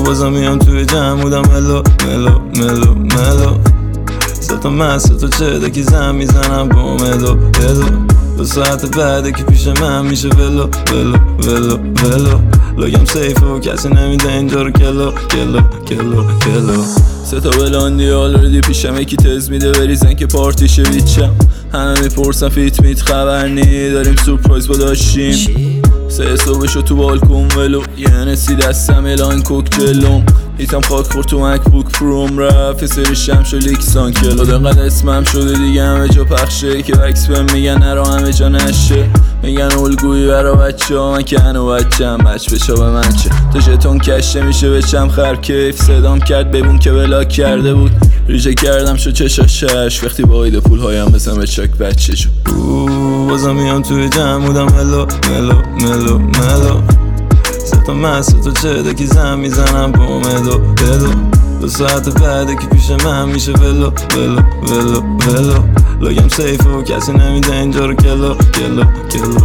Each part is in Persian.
بازم میام توی جمع بودم ملو ملو ملو ملو ستا مست تو چه که زن میزنم با ملو ملو 2 ساعت بعده که پیش من میشه ولو ولو ولو ولو لگم سیفه و کسی نمیده اینجا رو کلو کلو کلو کلو 3 تا بلاندی آلردی پیشم یکی تز میده بریزن که پارتیشه ویچم همه میپرسن فیت میت خبر نی داریم سورپرایز با داشتیم 3 صبحشو تو بالکن ولو یه نسی دستم الان کوکتلوم هیتم خاک خورد تو مکبوک پروم رفت سری شمش و لیکسان کلو دقیقا اسمم شده دیگه همه جا پخشه که وکس بهم میگن نرا همه جا نشه میگن الگویی برا بچه ها من که هنو بچم بچ بچا به من چه تو ژتون کشته میشه بچم خر کیف صدام کرد ببون که بلاک کرده بود ریجه کردم شو چشاشش وقتی با ایده پول هایم بزن به چک بچه شو بازم میام توی جمع بودم ملو ملو ملو ملو ستا مست تو چه که زن میزنم با ملو ملو 2 ساعت بعده که پیش من میشه ولو ولو ولو ولو لگم سیفه و کسی نمیده اینجا رو کلو کلو کلو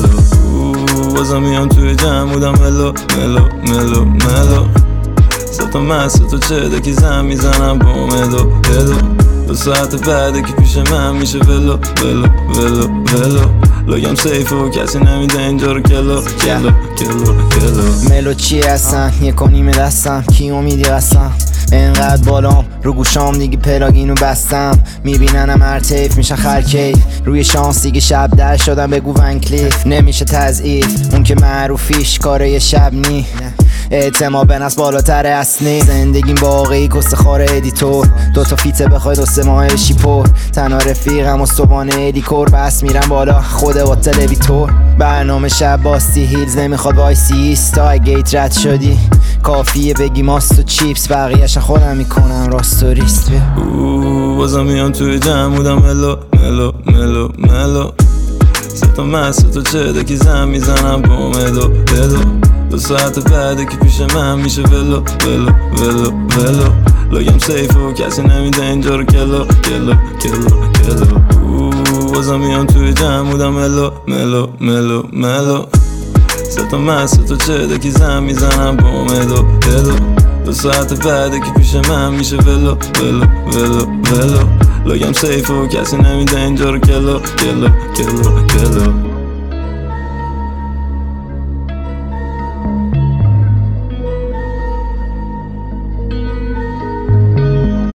کلو بازم میام توی جمع بودم ملو ملو ملو ملو ستا مست تو چه که زن میزنم با ملو ملو 2 ساعت بعده که پیش من میشه ولو ولو ولو ولو لگم سیفه و کسی نمیده اینجا رو کلو کلو کلو کلو ملو چی هستن 1.5 دستم کی امیدی قسم انقدر بالام رو گوشام دیگه پلاگینو بستم میبیننم هر تیف میشن خرکیف روی شانس دیگه شب در شدم بگو ونکلیف نمیشه تضعیف اون که معروفیش کاره یه شب نی اعتماد به نفس بالاتر اصلی زندگیم باقی کست خار ادیتور 2 تا فیته بخوای 2-3 ماه بشی پر تنها رفیقم و صبحانه ادیکور بس میرم بالا خود با تلویتور برنامه شب باستی هیلز نمیخواد وایسی ایستا گیت رد شدی کافیه بگی ماست و چیپس بقیه‌ش خودم میکنم راست و ریست بازم میام توی جمع بودم ملو ملو ملو ملو ستا مست تو چه که زن میزنم با ملو ملو 2 ساعت بعده که پیش من میشه ولو ولو ولو ولو لگم سیفه و کسی نمیده اینجا رو کلو کلو کلو کلو بازم میام توی جمع بودم ملو ملو ملو ملو ستا مست تو چه که زن میزنم با ملو ملو 2 ساعت بعده که پیش من میشه ولو ولو ولو ولو لگم سیفه و کسی نمیده اینجا رو کلو کلو کلو کلو